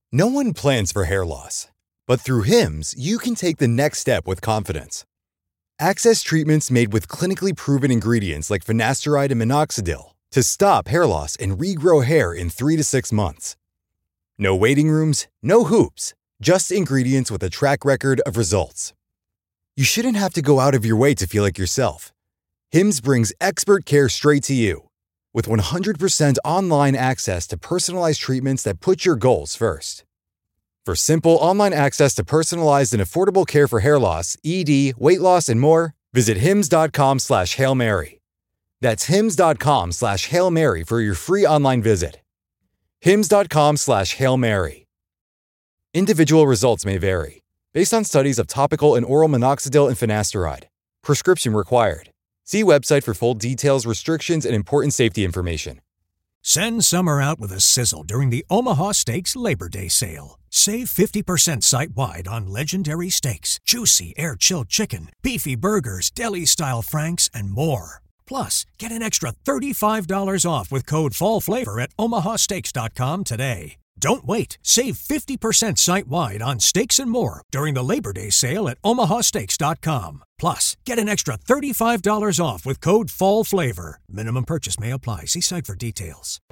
No one plans for hair loss, but through Hims, you can take the next step with confidence. Access treatments made with clinically proven ingredients like finasteride and minoxidil to stop hair loss and regrow hair in 3 to 6 months. No waiting rooms, no hoops, just ingredients with a track record of results. You shouldn't have to go out of your way to feel like yourself. Hims brings expert care straight to you. With 100% online access to personalized treatments that put your goals first. For simple online access to personalized and affordable care for hair loss, ED, weight loss, and more, visit hims.com/Hail Mary. That's hims.com/Hail Mary for your free online visit. hims.com/Hail Mary. Individual results may vary, based on studies of topical and oral minoxidil and finasteride. Prescription required. See website for full details, restrictions, and important safety information. Send summer out with a sizzle during the Omaha Steaks Labor Day sale. Save 50% site-wide on legendary steaks, juicy air-chilled chicken, beefy burgers, deli-style franks, and more. Plus, get an extra $35 off with code FALLFLAVOR at omahasteaks.com today. Don't wait. Save 50% site-wide on steaks and more during the Labor Day sale at omahasteaks.com. Plus, get an extra $35 off with code FALLFLAVOR. Minimum purchase may apply. See site for details.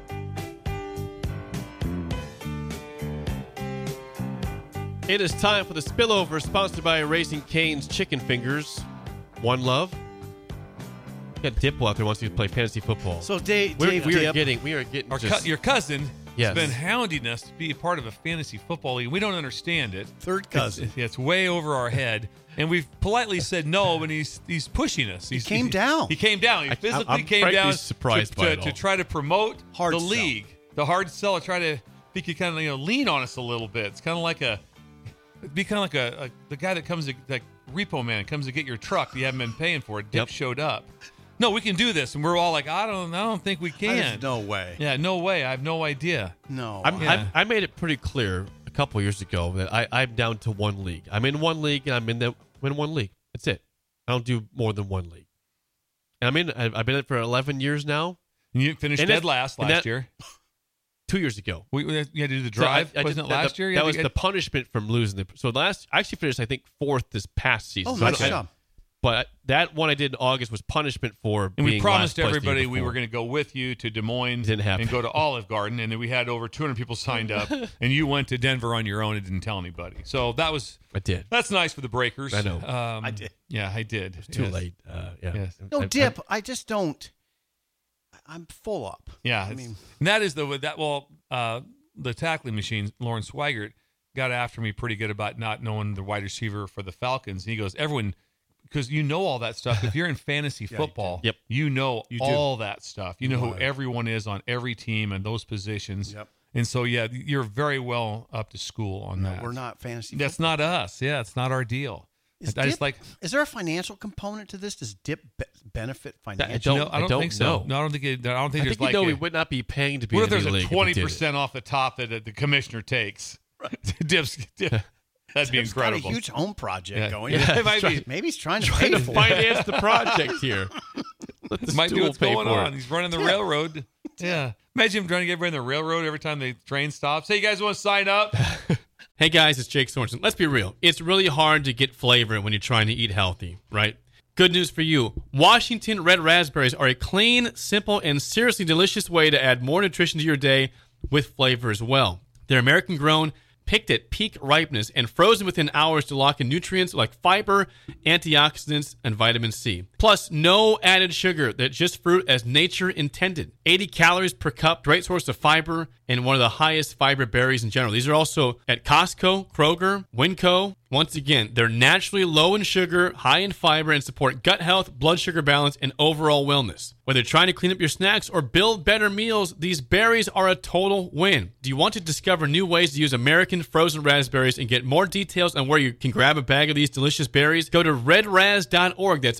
It is time for the Spillover, sponsored by Raising Cane's Chicken Fingers. One Love. Got Dippo out there wants you to play fantasy football. So Dave, we are getting your cousin Yes. has been hounding us to be a part of a fantasy football league. We don't understand it. Third cousin. It's way over our head. And we've politely said no, and he's pushing us. He came down. He came down. He physically I'm came down surprised by it all. to try to promote Hard the sell. league. The hard sell. Try to he could kind of lean on us a little bit. It's kind of like the guy that comes to, like Repo Man comes to get your truck. You haven't been paying for it. Dip showed up. No, we can do this, and we're all like, I don't think we can. There's no way. Yeah, no way. I have no idea. No. I made it pretty clear a couple years ago that I'm down to one league. I'm in one league, and I'm in one league. That's it. I don't do more than one league. And I've been in it for 11 years now. And you finished dead last year. 2 years ago. You had to do the drive, wasn't it last year? That was the punishment from losing. I actually finished, I think, 4th this past season. Oh, nice job. But that one I did in August was punishment for and being we promised last place everybody we were going to go with you to Des Moines Didn't happen. and go to Olive Garden, and then we had over 200 people signed up, and you went to Denver on your own and didn't tell anybody. So I did. That's nice for the Breakers. I know. I did. Yeah, I did. It's too late. Yeah. Yes. No, Dip, I just don't. I'm full up. Yeah. And that is the tackling machine, Lauren Swigert, got after me pretty good about not knowing the wide receiver for the Falcons. And he goes, everyone, because you know all that stuff. If you're in fantasy football, you know all that stuff. You know who everyone is on every team and those positions. Yep. And so, you're very well up to school on that. We're not fantasy That's football. not us. Yeah, it's not our deal. Is there a financial component to this? Does Dip benefit financially? I don't think so. know. No, I don't think there's think we would not be paying to be what in if the there's a league 20% off the top that the commissioner takes? Dip. That'd be Dip's got incredible. a huge home project going. Yeah, It might be. Maybe he's trying to pay for it. finance the project here. Might be what's going on. It. He's running the railroad. Yeah. Imagine him trying to get everybody in the railroad every time the train stops. Hey, you guys want to sign up? Hey guys, it's Jake Sorensen. Let's be real. It's really hard to get flavor when you're trying to eat healthy, right? Good news for you. Washington Red Raspberries are a clean, simple, and seriously delicious way to add more nutrition to your day with flavor as well. They're American grown, picked at peak ripeness, and frozen within hours to lock in nutrients like fiber, antioxidants, and vitamin C. Plus, no added sugar. They're just fruit as nature intended. 80 calories per cup, great source of fiber, and one of the highest fiber berries in general. These are also at Costco, Kroger, Winco. Once again, they're naturally low in sugar, high in fiber, and support gut health, blood sugar balance, and overall wellness. Whether you're trying to clean up your snacks or build better meals, these berries are a total win. Do you want to discover new ways to use American frozen raspberries and get more details on where you can grab a bag of these delicious berries? Go to redraz.org. That's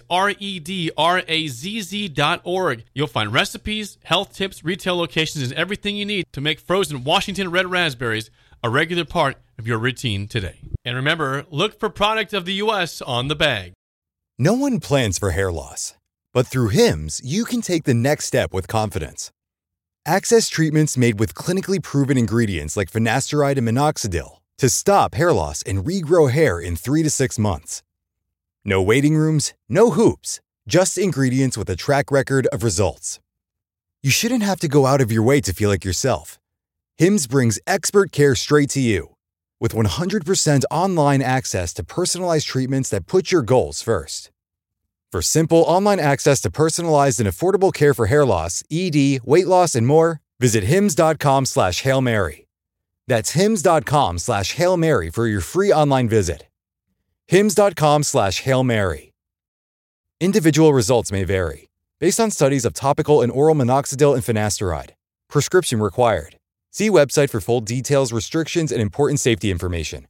redrazz.org. You'll find recipes, health tips, retail locations, and everything you need to make frozen Washington Red Raspberries a regular part of your routine today. And remember, look for product of the U.S. on the bag. No one plans for hair loss, but through Hims, you can take the next step with confidence. Access treatments made with clinically proven ingredients like finasteride and minoxidil to stop hair loss and regrow hair in 3 to 6 months. No waiting rooms, no hoops, just ingredients with a track record of results. You shouldn't have to go out of your way to feel like yourself. Hims brings expert care straight to you. With 100% online access to personalized treatments that put your goals first. For simple online access to personalized and affordable care for hair loss, ED, weight loss, and more, visit hims.com/Hail Mary. That's hims.com/Hail Mary for your free online visit. hims.com/Hail Mary. Individual results may vary, based on studies of topical and oral minoxidil and finasteride. Prescription required. See website for full details, restrictions, and important safety information.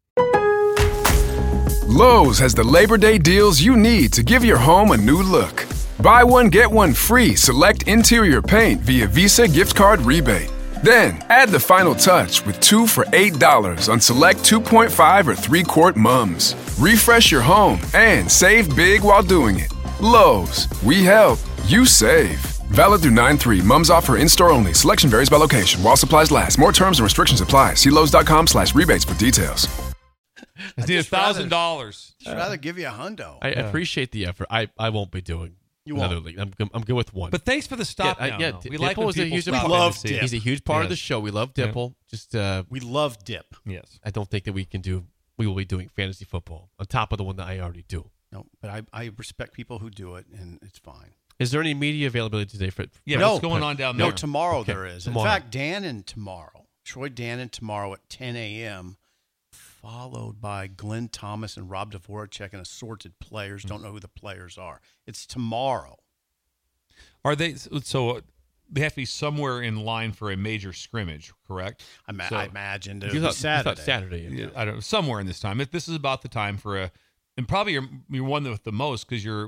Lowe's has the Labor Day deals you need to give your home a new look. Buy one, get one free select interior paint via Visa gift card rebate. Then, add the final touch with 2 for $8 on select 2.5 or 3-quart mums. Refresh your home and save big while doing it. Lowe's, we help, you save. Valid through 9/3. Mums offer in-store only. Selection varies by location. While supplies last. More terms and restrictions apply. See Lowe's.com/rebates for details. It's $1,000. I'd rather give you a hundo. I appreciate the effort. I won't be doing another league. I'm good with one. But thanks for the stop down. We like Dipple when is a people huge stop We love in to see Dip. us. He's a huge part of the Yes. show. We love Dipple. Just We love dip. Yes. I don't think that we will be doing fantasy football on top of the one that I already do. No, but I respect people who do it, and it's fine. Is there any media availability today for? Yeah, No. what's going on down there? No, tomorrow Okay, there is. tomorrow. In fact, Troy Dannon tomorrow at 10 a.m., followed by Glenn Thomas and Rob Dvorak and assorted players. Don't know who the players are. It's tomorrow. Are they so? They have to be somewhere in line for a major scrimmage, correct? I So- imagined it You would thought be Saturday. Saturday. Yeah, I don't know, somewhere in this time. This is about the time for and probably you're one with the most because you're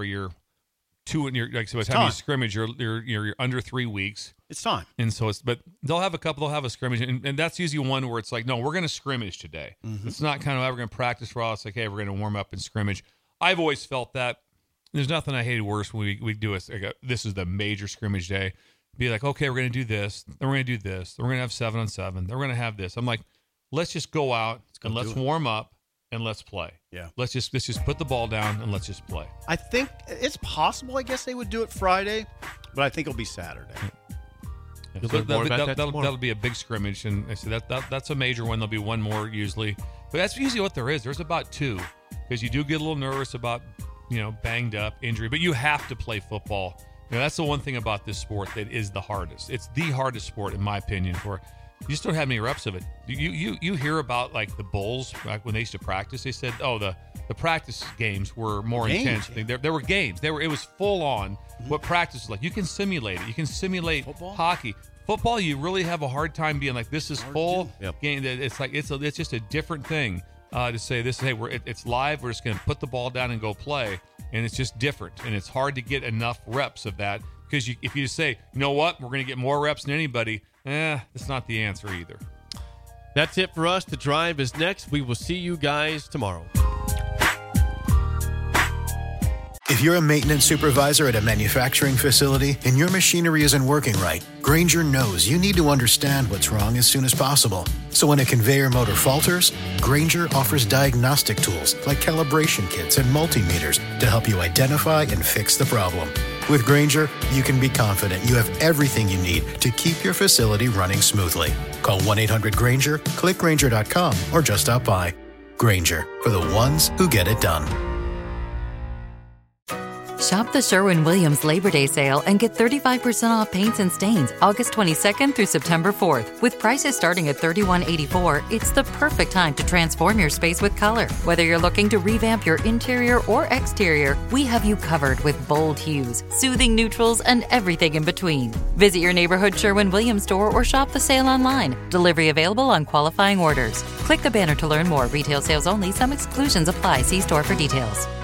two and you're like so by the time you time. scrimmage you're under 3 weeks, It's time. and so but they'll have a scrimmage, and that's usually one where it's like, no, we're going to scrimmage today. It's not kind of we're going to practice for all. It's like, hey, we're going to warm up and scrimmage. I've always felt that. There's nothing I hated worse when we do this is the major scrimmage day. Be like, okay, we're going to do this, then we're going to do this, then we're going to have 7-on-7, then we're going to have this. I'm like, let's just go out and let's warm up and let's play. Yeah. Let's just put the ball down and let's just play. I think it's possible. I guess they would do it Friday, but I think it'll be Saturday. You'll So learn more about that tomorrow. that'll be a big scrimmage, and I said that's a major one. There'll be one more usually, but that's usually what there is. There's about 2 because you do get a little nervous about banged up, injury, but you have to play football. That's the one thing about this sport that is the hardest. It's the hardest sport, in my opinion, for you just don't have any reps of it. You hear about like the Bulls back when they used to practice. They said, oh, the practice games were more Games, intense. There were games. It was full on what practice is like. You can simulate it. You can simulate Football? hockey. Football, you really have a hard time being like, this is full Yep. game. It's like it's just a different thing to say this. Hey, it's live. We're just going to put the ball down and go play. And it's just different, and it's hard to get enough reps of that because if you just say, you know what, we're going to get more reps than anybody, that's not the answer either. That's it for us. The Drive is next. We will see you guys tomorrow. If you're a maintenance supervisor at a manufacturing facility and your machinery isn't working right, Grainger knows you need to understand what's wrong as soon as possible. So when a conveyor motor falters, Grainger offers diagnostic tools like calibration kits and multimeters to help you identify and fix the problem. With Grainger, you can be confident you have everything you need to keep your facility running smoothly. Call 1-800-GRAINGER, click Grainger.com, or just stop by. Grainger, for the ones who get it done. Shop the Sherwin-Williams Labor Day sale and get 35% off paints and stains August 22nd through September 4th. With prices starting at $31.84, it's the perfect time to transform your space with color. Whether you're looking to revamp your interior or exterior, we have you covered with bold hues, soothing neutrals, and everything in between. Visit your neighborhood Sherwin-Williams store or shop the sale online. Delivery available on qualifying orders. Click the banner to learn more. Retail sales only. Some exclusions apply. See store for details.